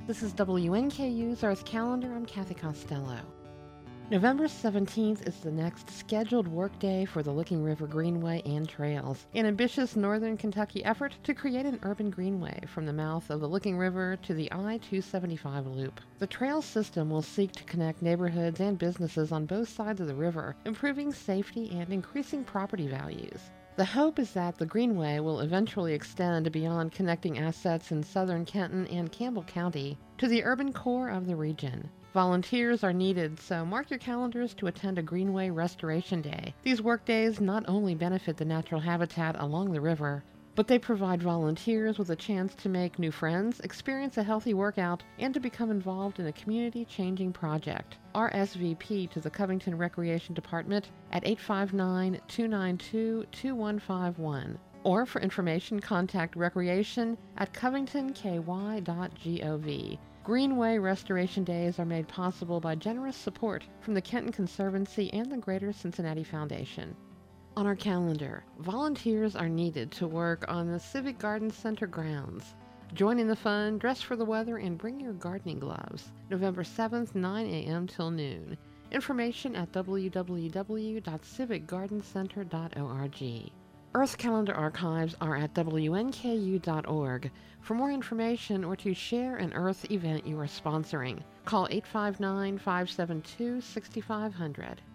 This is WNKU's Earth Calendar. I'm Kathy Costello. November 17th is the next scheduled workday for the Licking River Greenway and Trails, an ambitious northern Kentucky effort to create an urban greenway from the mouth of the Licking River to the I-275 loop. The trail system will seek to connect neighborhoods and businesses on both sides of the river, improving safety and increasing property values. The hope is that the Greenway will eventually extend beyond connecting assets in southern Kenton and Campbell County to the urban core of the region. Volunteers are needed, so mark your calendars to attend a Greenway Restoration Day. These workdays not only benefit the natural habitat along the river, but they provide volunteers with a chance to make new friends, experience a healthy workout, and to become involved in a community-changing project. RSVP to the Covington Recreation Department at 859-292-2151. Or for information, contact Recreation at covingtonky.gov. Greenway Restoration Days are made possible by generous support from the Kenton Conservancy and the Greater Cincinnati Foundation. On our calendar, volunteers are needed to work on the Civic Garden Center grounds. Join in the fun, dress for the weather, and bring your gardening gloves. November 7th, 9 a.m. till noon. Information at www.civicgardencenter.org. Earth Calendar archives are at WNKU.org. For more information or to share an Earth event you are sponsoring, call 859-572-6500.